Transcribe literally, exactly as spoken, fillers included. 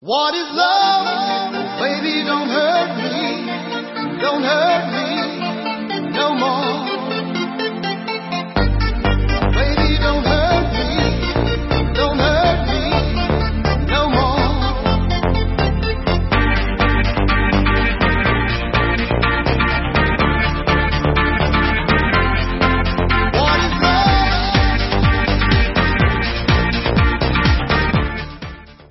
What is love? Baby, don't hurt me. Don't hurt